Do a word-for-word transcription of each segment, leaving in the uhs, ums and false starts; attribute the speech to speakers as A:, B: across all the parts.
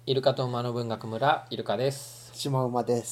A: イルカと馬の文学村イルカです。
B: シマウマです。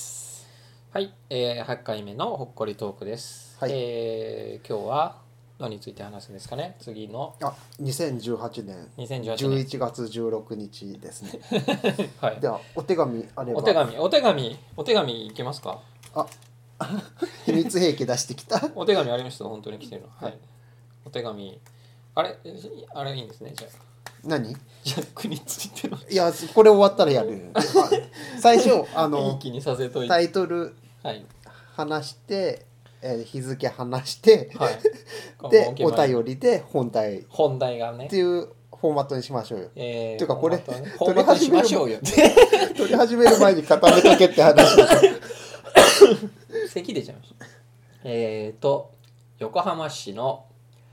A: はい、えー、はちかいめのほっこりトークです。
B: はい、
A: えー、今日は何について話すんですかね。次の
B: あ、にせんじゅうはちねん
A: にせんじゅうはち
B: 11
A: 年
B: 月じゅうろくにちですね。
A: はい。
B: ではお手紙あれば。
A: お手紙お手紙お手紙いけますか。
B: あ秘密兵器出してきた。
A: お手紙ありました。本当に来てるの。は
B: はい
A: い。お手紙あれあれいいんですね。じゃあ
B: 何？
A: ジャックについての
B: いやこれ終わったらやる。あ最初あ
A: いい
B: の
A: 気にさせといて。
B: タイトル
A: はい
B: 話して、えー日付話して
A: はい
B: でお
A: り
B: 便りで本題っ
A: 本題がね
B: ていうフォーマットにしましょうよ。
A: えー、
B: ていうかこれ
A: フォーマットにしましょうよ
B: 取り始める前に固めとけって話だ。
A: 咳出ちゃいました。えーと横浜市の、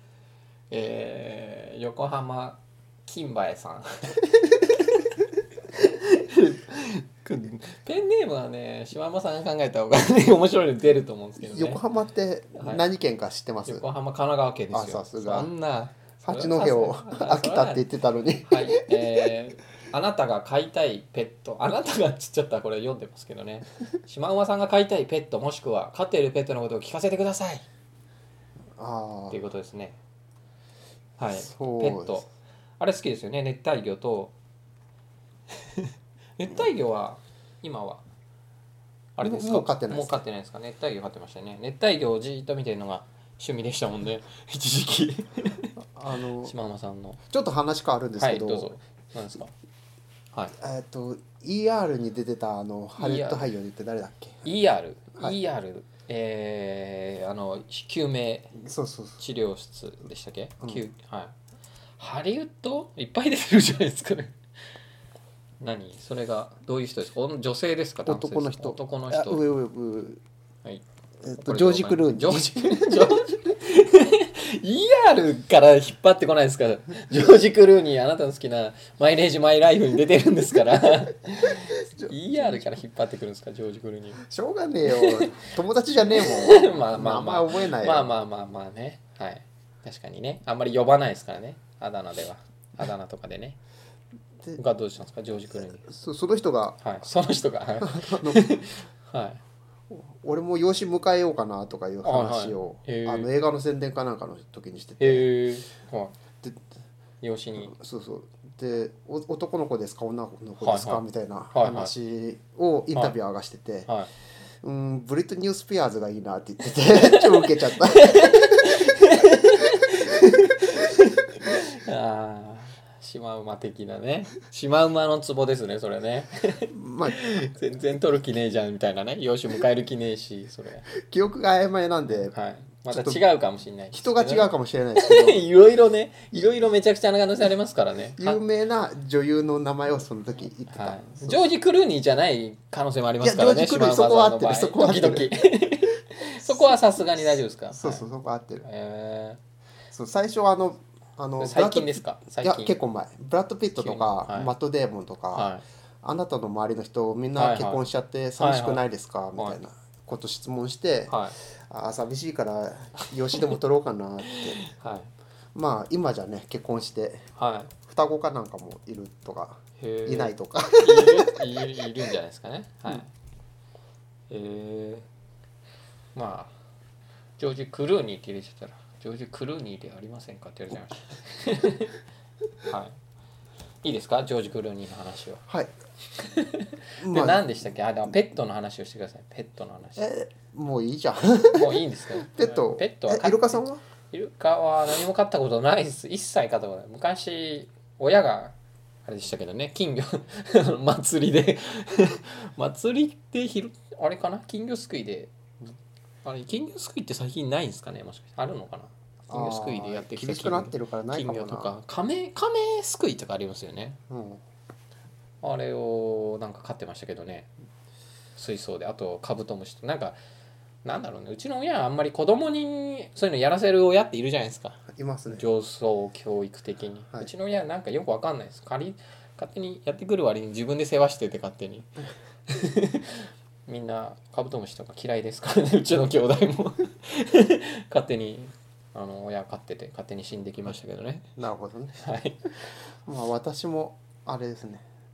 A: えー、横浜金馬屋さんペンネームはね島山さんが考えた方が、ね、面白いの出ると思うんですけどね。
B: 横浜って何県か知ってます？
A: 横浜神奈川県ですよ。
B: あさすが
A: そんな
B: 八戸を飽きたって言ってたのに。
A: はい、えー、あなたが飼いたいペット、あなたがちっちゃったらこれ読んでますけどね。島馬さんが飼いたいペットもしくは飼っているペットのことを聞かせてください
B: あ
A: っていうことですね。はい、ペ
B: そう
A: ットあれ好きですよね。熱帯魚と熱帯魚は今はあれですか。
B: もう飼ってないです。
A: もう飼ってないですか。熱帯魚飼ってましたね。熱帯魚をじーっと見てるのが趣味でしたもんね一時期
B: あの
A: 島馬さんの。
B: ちょっと話変わるんですけど、
A: はいどうぞ。何ですか。はい。
B: えっと イーアール に出てたあのハリウッド俳優って誰だっけ？
A: イーアール、
B: はい、
A: イーアール、えー、あの救命
B: そうそうそ
A: 治療室でしたっけ、
B: うん
A: 救はい、ハリウッドいっぱい出てるじゃないですかね何それがどういう人ですか。お女性ですか
B: う。
A: 男性ですか。
B: 男の人。
A: 男の人。
B: あ上上上。
A: はい。
B: えっとジョージ・クルーニー。
A: ジョージ・クルーニー。ジョージイーアール から引っ張ってこないですから。ジョージ・クルーニーあなたの好きなマイレージ・マイ・ライフに出てるんですから イーアール から引っ張ってくるんですかジョージ・クルーニー。
B: しょうがねえよ。友達じゃねえもん。
A: まあまあまあ
B: 名前覚えないよ。
A: まあまあまあまあね。はい。確かにね。あんまり呼ばないですからね。あだ名では。あだ名とかでね。
B: で
A: 他どうしたんですかジョージ・クルーニー。
B: そその人が
A: はい。その人が。はい。
B: あの
A: はい
B: 俺も養子迎えようかなとかいう話を
A: はいはいへー
B: あの映画の宣伝かなんかの時にしてて、
A: へえ。は
B: で
A: い。養子に。
B: そうそうでお男の子ですか女の子ですか、
A: はいはい
B: みたいな
A: はいはい
B: 話をインタビューーがしてて、
A: はい。
B: うんブリトニー・スピアーズがいいなって言ってて超ウケちゃった
A: ああ。シマウマ的なね。シマウマのツボですね、それね。
B: まあ
A: 全然取る気ねえじゃんみたいなね。養子迎える気ねえし、それ。
B: 記憶が曖昧なんで
A: はい。また違うかもしれない。
B: 人が違うかもしれないですけど
A: いろいろね、いろいろめちゃくちゃな可能性ありますからね。
B: 有名な女優の名前をその時言ってた、
A: はい、ジョージ・クルーニーじゃない可能性もありますからね。
B: いやジョージクルーニーそこは合ってるそこは合ってる
A: 時々そこはさすがに大丈夫ですか。
B: そうそう、
A: はい、
B: そこ合ってる、
A: え
B: そう最初あのあの
A: ー、最近ですか。最
B: いや
A: 近
B: 結構前ブラッド・ピットとか、
A: はい、
B: マット・デーモンとか、
A: はい、
B: あなたの周りの人みんな結婚しちゃって寂しくないですか、
A: はいはい、
B: みたいなこと質問して、
A: はい、
B: あ寂しいから養子でも取ろうかなって
A: はい、
B: まあ今じゃね結婚して
A: は
B: 双子かなんかもいるとか
A: い、
B: いないとか
A: いるいるいるんじゃないですかね。はい、うん、えー、まあジョージ・クルーニーって入れちゃったらジョージ・クルーニーではありませんかって言われちゃいましたはい、いいですかジョージ・クルーニーの話を。
B: はい
A: で、
B: まあ、
A: 何でしたっけ。あ、でもペットの話をしてください。ペットの話。
B: えもういいじゃん
A: もういいんですか。
B: ペット
A: ペットは
B: えイルカさんは
A: イルカは何も飼ったことないです。一切飼ったことない。昔親があれでしたけどね、金魚祭りで祭りでひるあれかな、金魚すくいで、あれ金魚すくいって最近ないんですかね。もしかしてあるのかな。金魚すくいでやってきた
B: 厳しくなってるからないかもな。
A: 金魚とかカメカメすくいとかありますよね。
B: うん、
A: あれをなんか飼ってましたけどね、水槽で。あとカブトムシとなんかなんだろうね、うちの親はあんまり子供にそういうのやらせる親っているじゃないですか。
B: いますね。
A: 上層教育的に、
B: はい、
A: うちの親はなんかよくわかんないです。仮勝手にやってくる割に自分で世話してて勝手にみんなカブトムシとか嫌いですからねうちの兄弟も勝手にあの親飼ってて勝手に死んできましたけどね。
B: なるほどね。
A: はい。
B: まあ私もあれですね。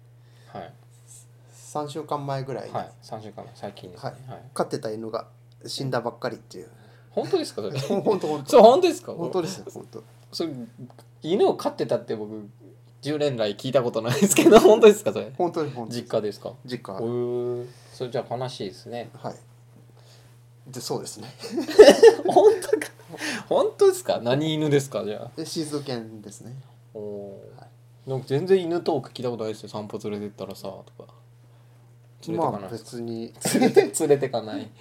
A: はい
B: さんしゅうかんまえぐらいに、
A: はいさんしゅうかんまえ最近ですね、
B: はい
A: はい、
B: 飼ってた犬が死んだばっかりっていう。
A: 本当ですかそれ
B: ほん本当本当
A: そう本当ですか
B: 本当ですよ本当。
A: それ犬を飼ってたって僕じゅうねん来聞いたことないですけど本当ですかそれ
B: 本当に本当に
A: 実家ですか
B: 実家。
A: うーそれじゃあ悲しいですね
B: はい。でそうですね。
A: 本当か本当ですか何犬ですかじゃあ
B: でシーズ犬ですね。
A: おおー、
B: はい
A: なんか全然犬トーク聞いたことないですよ散歩連れてったらさとか連れてかない、
B: まあ別に
A: 連れて連れてかない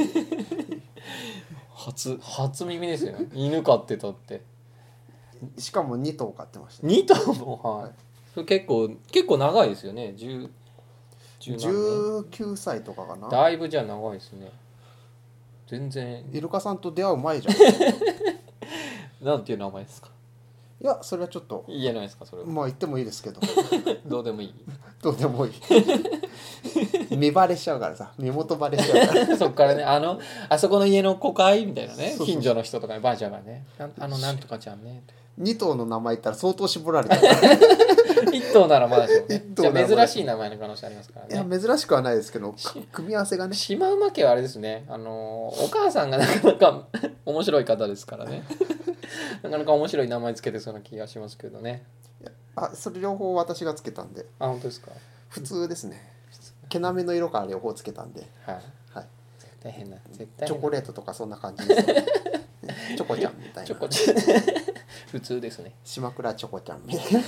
A: 初初耳ですよね犬飼ってたって
B: しかもに頭飼ってました。
A: に頭もはい、
B: はい
A: それ結構結構長いですよねじゅうじゅう何年
B: じゅうきゅうさいとかかな。
A: だいぶじゃあ長いですね全然
B: イルカさんと出会う前じゃん。い
A: なんていう名前ですか
B: やそれはちょっと
A: 言えないですかそれは
B: まあ言ってもいいですけど
A: どうでもいい
B: どうでもいい。見バレしちゃうからさ、身元バレしちゃうから
A: そっからねあのあそこの家の子かいみたいなね
B: そうそう
A: 近所の人とかにバレちゃうからねなんあのなんとかちゃんね
B: に頭の名前言ったら相当絞られてるからい
A: 一頭ならまだしもねじゃ
B: 一頭ならまだ
A: あ珍しい名前の可能性ありますから
B: や
A: ね
B: 珍しくはないですけどか組み合わせがね。
A: シマウマ家はあれですねあのお母さんがなかなか面白い方ですからねなかなか面白い名前つけてそうな気がしますけどね
B: あそれ両方私がつけたんで
A: あ本当ですか
B: 普通ですね。毛並みの色から両方つけたんで、
A: はい
B: はい、
A: 絶対変な絶対変な
B: チョコレートとかそんな感じです、ね、チョコちゃんみたいな
A: チョコちゃん普通ですね
B: 島倉チョコちゃんみたいな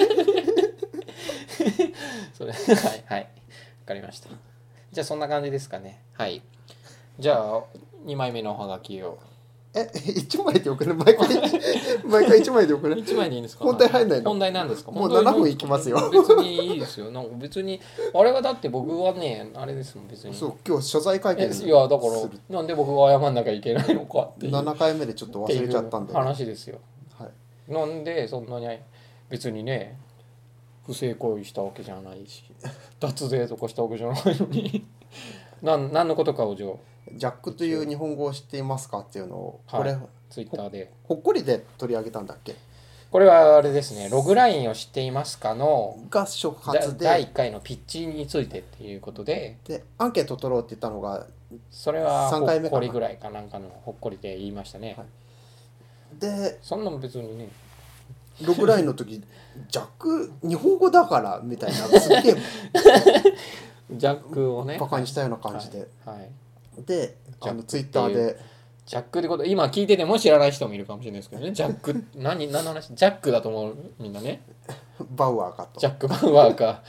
A: それはいはいわかりましたじゃあそんな感じですかねはいじゃあにまいめのおはがきを
B: えいちまいで送る毎回毎回いちまいで送る
A: いちまいでいいんですか
B: 本題入んないの。
A: 本題なんですか
B: もう
A: 本題の
B: ななふんいきますよ
A: 別にいいですよなんか別にあれはだって僕はねあれですもん別に
B: そう今日謝罪会見
A: え
B: する
A: いやだからなんで僕が謝んなきゃいけないのかっていう
B: ななかいめでちょっと忘れちゃったんで、
A: っていう話ですよ
B: はい、
A: なんでそんなに別にね不正行為したわけじゃないし脱税とかしたわけじゃないのになん何のことかをじゃあ
B: ジャックという日本語を知っていますかっていうのをこれ、
A: はいツイッターで
B: ほっこりで取り上げたんだっけ
A: これはあれですねログラインを知っていますかの
B: が初
A: だ
B: 発
A: だいい
B: で
A: っかいのピッチについてっていうことで
B: でアンケート取ろうって言ったのが
A: それはほ
B: さんかいめかな
A: っこりぐらいかなんかのほっこりで言いましたね、
B: はいで
A: そんなの別にね
B: ログラインの時ジャック日本語だからみたいなすっげえ
A: ジャックをね
B: バカにしたような感じで、
A: はい、はい
B: で
A: ジャック
B: あのツイッターで
A: ジャックってこと今聞いてても知らない人もいるかもしれないですけどねジャック何何の話ジャックだと思うみんなね
B: バウアーかと
A: ジャック・バウアーか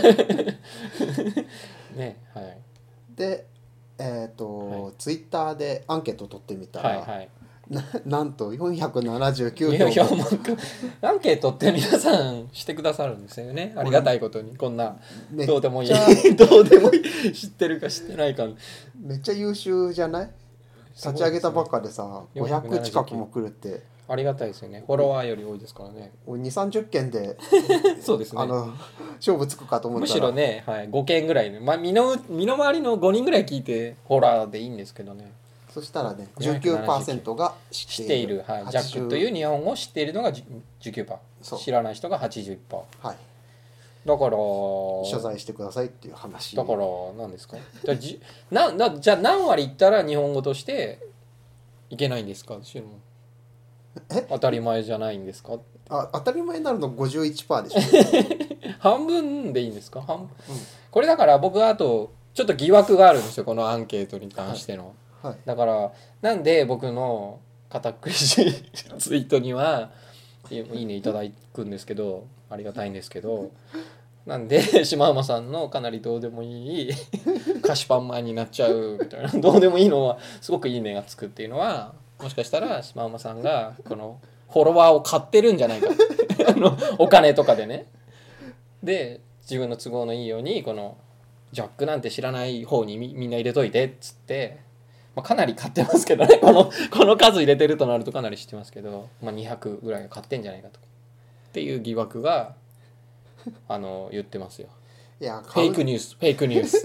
A: ねはい
B: でえっ、と、
A: はい
B: ツイッターでアンケート取ってみたら、
A: はいはい
B: ななんとよんひゃくななじゅうきゅう
A: いやいや
B: 票
A: もうアンケートって皆さんしてくださるんですよねありがたいことにこんな
B: めっ
A: どうでもいい
B: ちゃ
A: どうでもいい知ってるか知ってないか
B: めっちゃ優秀じゃない立ち上げたばっかでさごひゃく近くも来るって
A: ありがたいですよねフォロワーより多いですからね
B: にじゅうさんじゅっけんで
A: そうですね
B: あの勝負つくかと思ったら
A: むしろね、はい、ごけんぐらいね、まあ、身の身の回りのごにんぐらい聞いてホラーでいいんですけどね
B: そしたらね じゅうきゅうパーセント が知
A: 知っている、はい、ジャックという日本語を知っているのが じゅうきゅうパーセント
B: そう
A: 知らない人が はちじゅういちパーセント
B: はい
A: だから
B: 謝罪してくださいっていう話
A: だから何ですかじゃあじななじゃあ何割いったら日本語としていけないんですか
B: え
A: 当たり前じゃないんですか
B: あ当たり前になるの ごじゅういちパーセント でしょ
A: 半分でいいんですか半、うん、これだから僕はあとちょっと疑惑があるんですよこのアンケートに関しての、
B: はい、
A: だからなんで僕の堅苦しいツイートにはいいねいただくんですけどありがたいんですけどなんでシマウマさんのかなりどうでもいい菓子パンマンになっちゃうみたいなどうでもいいのはすごくいいねがつくっていうのはもしかしたらシマウマさんがこのフォロワーを買ってるんじゃないかあのお金とかでねで自分の都合のいいようにこのジャックなんて知らない方に み, みんな入れといてっつって、まあ、かなり買ってますけどねこのこの数入れてるとなるとかなり知ってますけど、まあ、にひゃくぐらい買ってんじゃないかとっていう疑惑があの言ってますよ
B: いや
A: フェイクニュースフェイクニュース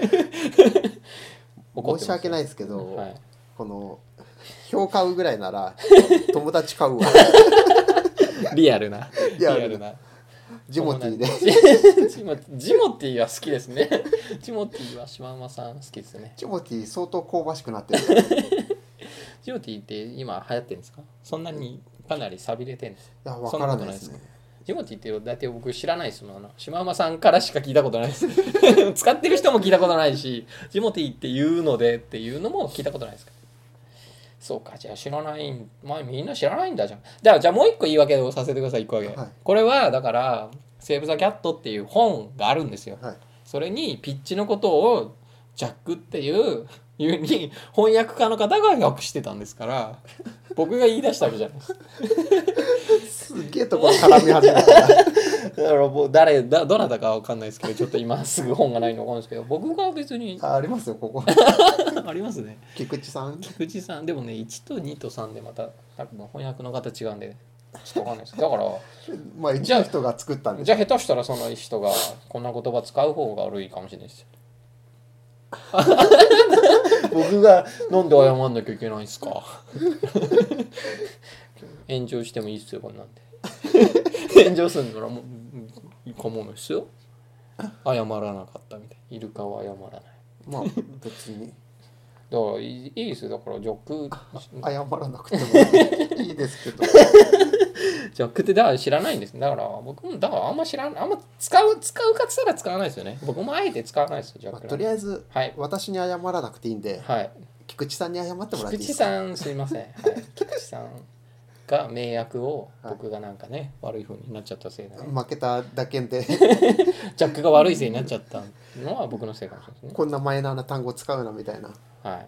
B: 申し訳ないですけど、
A: はい、
B: この票買うぐらいなら友達買うわ
A: リアルな
B: リアルな
A: リアルな
B: ジモティーで
A: ジモジモティーは好きですね。ジモティーはシマウマさん好きですね。
B: ジモティー相当香ばしくなってる
A: ジモティーって今流行ってるんですか？そんなにかなり寂れてるんです。
B: いやわからないですね。
A: ジモティーって大体僕知らないですもん。あのシマウマさんからしか聞いたことないです。使ってる人も聞いたことないし、ジモティーっていうのでっていうのも聞いたことないですか？そうか、じゃあ知らない、まあみんな知らないんだじゃん。じゃあ、じゃあもう一個言い訳をさせてください、一個だけ。
B: はい、
A: これはだから、セーブ・ザ・キャットっていう本があるんですよ。
B: はい、
A: それにピッチのことをジャックっていういうに翻訳家の方が訳してたんですから、僕が言い出したわけじゃないですか。
B: すげえところ絡み始めた
A: だからもう誰だどなたかわかんないですけど、ちょっと今すぐ本がないのかわかんないですけど、僕が別に
B: あありますよここ
A: ありますね。
B: 菊池さん
A: 菊池さんでもねいちとにとさんでまた多分翻訳の方違うんでちょっとわかんないです。だから
B: まあ一の人が作ったんで
A: じゃあ下手したらその人がこんな言葉使う方が悪いかもしれないですよ。僕がなんで謝んなきゃいけないんですか。炎上してもいいっすよこんなんで。炎上するならもういいかもですよ。謝らなかったみたい。イルカは謝らない。
B: まあ別に
A: だからいいいいですよ。だからジョック
B: 謝らなくてもいいですけど
A: ジャックってだから知らないんです。だから僕もだからあんま知らんあんま使う使うかっつったら使わないですよね。僕もあえて使わないですよジャック、
B: まあ、とりあえず、
A: はい、
B: 私に謝らなくていいんで、
A: はい、
B: 菊池さんに謝ってもらっていい
A: 菊池
B: ですか。
A: さんすいません、はい、菊池さんが迷惑を僕がなんかね、はい、悪い風になっちゃったせいで、ね、
B: 負けただけで
A: ジャックが悪いせいになっちゃったのは僕のせいかもしれないですね。
B: こんなマイナーな単語使うなみたいな。
A: はい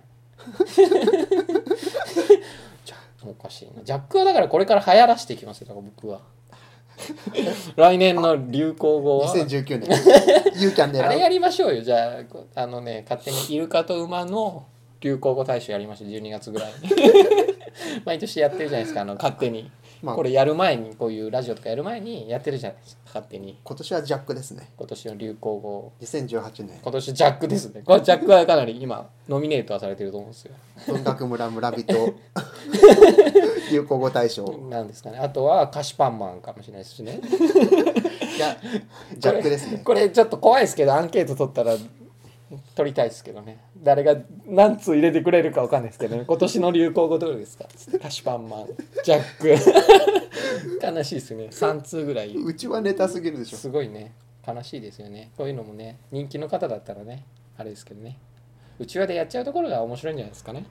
A: ジャックおかしいな。ジャックはだからこれから流行らしていきますよ。だから僕は来年の流行語は
B: にせんじゅうきゅうねんユーキャン狙う。
A: あれやりましょうよ。じゃああのね勝手にイルカと馬の流行語大賞やりましょう。じゅうにがつぐらいに毎年やってるじゃないですか。あの勝手に、まあ、これやる前にこういうラジオとかやる前にやってるじゃないですか。勝手に
B: 今年はジャックですね。
A: 今年の流行語
B: にせんじゅうはちねん
A: 今年ジャックですね。これジャックはかなり今ノミネートはされてると思うんですよ。
B: 文学村村人流行語大賞
A: なんですかね。あとは菓子パンマンかもしれないですしね。いや
B: ジャックですね。
A: これちょっと怖いですけどアンケート取ったら取りたいですけどね。誰が何通入れてくれるかわかんないですけどね。今年の流行語どれですか？菓子パンマン、ジャック。悲しいですね。さん通ぐらい。
B: うちはネタすぎるでしょ。
A: すごいね。悲しいですよね。こういうのもね、人気の方だったらね、あれですけどね。うちわでやっちゃうところが面白いんじゃないですかね。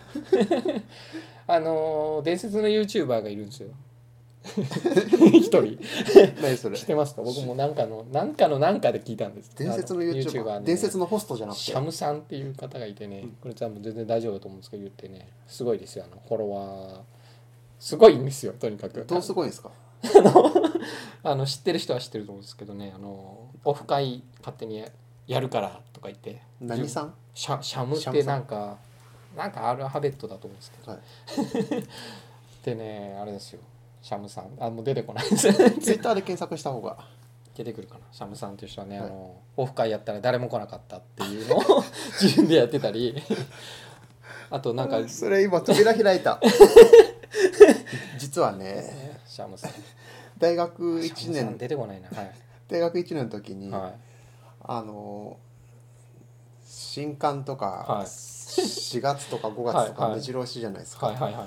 A: あのー、伝説の YouTuber がいるんですよ。一人
B: 何それ
A: 知ってますか？僕もなんかのなんかのなんかで聞いたんです。
B: 伝説の YouTuber、ね、伝説のホストじゃなくて
A: シャムさんっていう方がいてね、これ多分全然大丈夫だと思うんですけど言ってね、すごいですよ。あのフォロワーすごいんですよ。とにかく
B: どうすごいんですか？
A: あのあの知ってる人は知ってると思うんですけどね、あのオフ会勝手にやるからとか言って
B: 何さん？
A: シャ、シャムってなんかなんかアルファベットだと思うんですけど、はい、でねあれですよ、シャムさん、あもう出てこないです。
B: ツイッターで検索した方が
A: 出てくるかな。シャムさんという人はね、はい、あのオフ会やったら誰も来なかったっていうのを自分でやってたり、あとなんか
B: それ今扉開いた。実はね、
A: シャムさん
B: 大学いちねん
A: 出てこないな、はい、
B: 大学いちねんの時に、
A: はい、
B: あの新刊とか、はい、しがつとかごがつとか目白押しじゃないですか。
A: はいはいはい、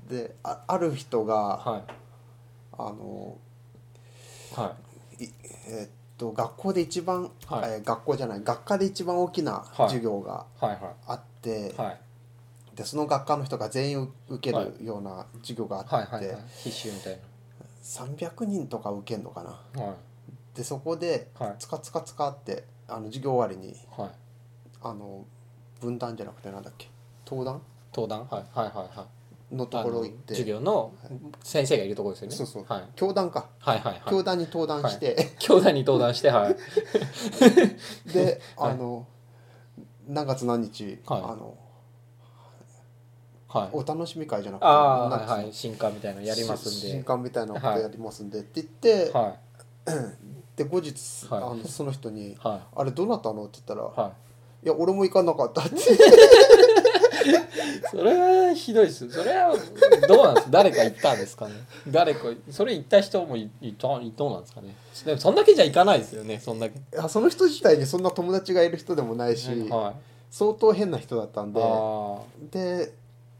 B: で あ, ある人が、
A: はい、
B: あの、
A: はい、
B: えー、っと学校で一番、はい、えー、学校じゃない学科で一番大きな授業があって、はいはいはい、でその学科の人が全員受けるような授業があって、はいはいはいはい、
A: 必修みたいな
B: さんびゃくにんとか受けんのかな、はい、でそこで、はい、つかつかつかってあの授業終わりに、はい、あの分断じゃなくてなんだっけ登壇
A: 登壇、はい、はいはいはい
B: のところ行って
A: 授業の先生がいるところですよね。
B: そうそう、
A: はい、
B: 教壇か、
A: はいはいはい、
B: 教壇に登壇して、はい、
A: 教壇に登壇してはい
B: であの、はい、何月何日、はい、あのはい、お楽しみ会じゃなくてあ、
A: はいはい、新刊みたいなのやりますんで
B: 新刊みたいなことやりますんで、はい、って言って、はい、で後日、はい、あのその人に、はい、あれどなたのって言ったら、はい、いや俺も行かなかったって
A: それはひどいです。それはどうなんですか。誰か言ったんですかね。誰かそれ言った人もいいたどうなんですかね。でもそんだけじゃいかないですよね。そんだけ。
B: いやその人自体にそんな友達がいる人でもないし、はい、相当変な人だったんで、で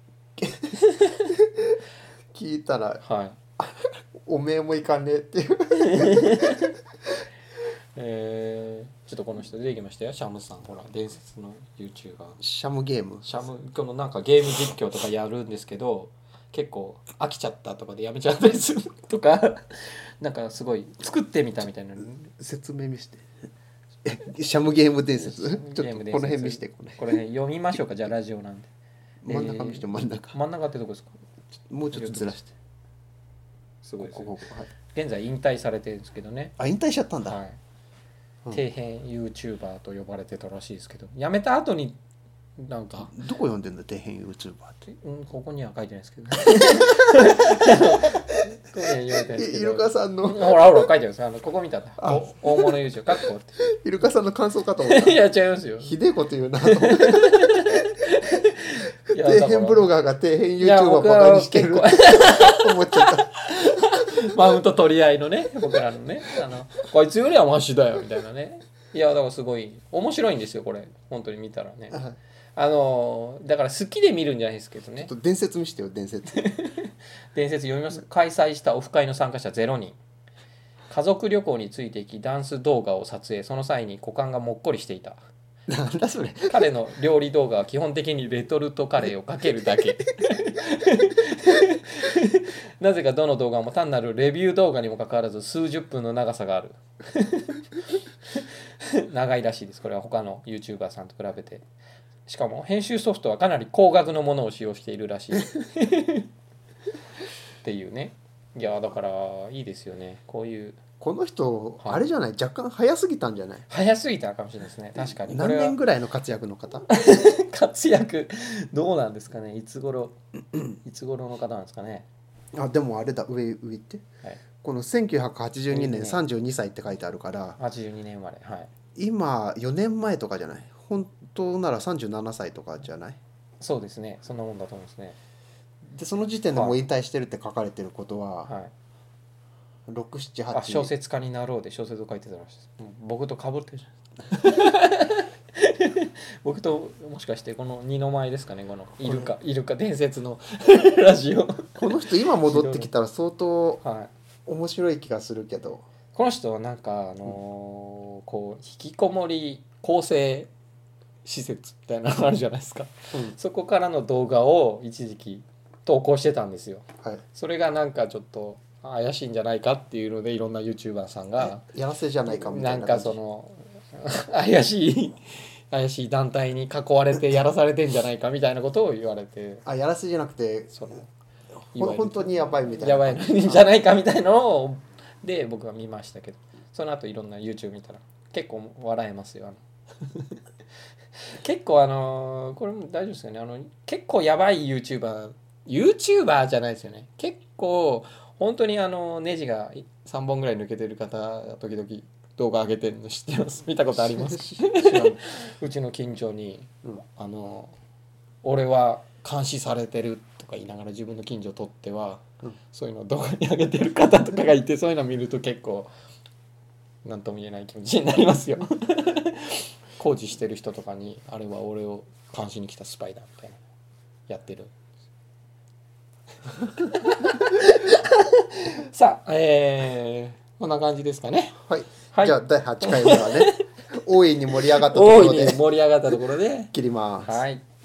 B: 聞いたら、はい、おめえもいかねえっていう
A: えー、ちょっとこの人出てきましたよ。シャムさん、ほら伝説の YouTuber
B: シャムゲーム
A: シャムこのなんかゲーム実況とかやるんですけど、結構飽きちゃったとかでやめちゃったりするとかなんかすごい作ってみたみたいな
B: 説明見してシャムゲーム伝説ちょっとこの辺見して
A: これこれ、ね、読みましょうか。じゃあラジオなんで
B: 真ん中見して、真ん中
A: 真ん中ってどこですか。
B: もうちょっとずらして。
A: すごいですね。ここここ、はい、現在引退されてるんですけどね。
B: あ、引退しちゃったんだ。はい、
A: うん、底辺 YouTuber と呼ばれてたらしいですけど、辞めた後になんか
B: どこ読んでんだ底辺 YouTuber って、
A: うん、ここには書いてないですけどイ
B: ルカさんの
A: ほらほら書いてあるんです。あのここ見たら大物 YouTuber かっこって
B: イルカさんの感想かと思った。
A: いや違いますよ。
B: ひでえこと言うなと思って底辺ブロガーが底辺 YouTuber バカにしてるって思っちゃった
A: マウント取り合いのね、僕らのね、あのこいつよりはマシだよみたいなね。いやだからすごい面白いんですよこれ、本当に見たらね。あのだから好きで見るんじゃないですけどね。
B: ちょっと伝説見してよ、伝説
A: 伝説読みます。開催したオフ会の参加者ゼロにん。家族旅行についていきダンス動画を撮影。その際に股間がもっこりしていた。
B: なんだそれ。
A: 彼の料理動画は基本的にレトルトカレーをかけるだけなぜかどの動画も単なるレビュー動画にもかかわらず数十分の長さがある長いらしいです。これは他の YouTuber さんと比べて。しかも編集ソフトはかなり高額のものを使用しているらしいっていうね。いやだからいいですよねこういう。
B: この人、はい、あれじゃない、若干早すぎたんじゃない。
A: 早すぎたかもしれないですね。確かに
B: 何年ぐらいの活躍の方
A: 活躍どうなんですかね。いつ頃いつ頃の方なんですかね。
B: あでもあれだ、上上行って、はい、このせんきゅうひゃくはちじゅうにねんさんじゅうにさいって書いてあるから、
A: はちじゅうにねん生まれ、はい、
B: 今よねんまえとかじゃない。本当ならさんじゅうななさいとかじゃない。
A: そうですね、そんなもんだと思いますね。
B: でその時点でもう引退してるって書かれてることは、はい、ろく、なな、はち。
A: 小説家になろうで小説を書いてたらしいです。僕と被ってるじゃん僕ともしかしてこの二の舞ですかね。このイルカイルカ伝説のラジオ
B: この人今戻ってきたら相当面白い気がするけど、はい、
A: この人はなんかあのーうん、こう引きこもり更生施設みたいなのあるじゃないですか、うん、そこからの動画を一時期投稿してたんですよ、はい、それがなんかちょっと怪しいんじゃないかっていうのでいろんな YouTuber さんが
B: やらせじゃないかみたいな
A: なんかその怪しい怪しい団体に囲われてやらされてんじゃないかみたいなことを言われて、
B: あやらせじゃなくてその本当にやばいみたいな
A: やばいんじゃないかみたいなのをで僕は見ましたけど、その後いろんな YouTube 見たら結構笑えますよ。あの結構あのこれも大丈夫ですよね。あの結構やばい YouTuber YouTuber じゃないですよね。結構本当にあのネジがさんぼんぐらい抜けてる方時々動画上げてるの知ってます？見たことありますうちの近所に、うん、あの俺は監視されてるとか言いながら自分の近所を撮っては、うん、そういうのを動画に上げてる方とかがいてそういうのを見ると結構何とも言えない気持ちになりますよ工事してる人とかにあれは俺を監視に来たスパイだみたいなやってるさあ、えー、こんな感じですかね。
B: はい、はい、じゃあだいはちかいめはね大いに盛り上がったところで
A: 大いに盛り上がったところで
B: 切ります。
A: はい。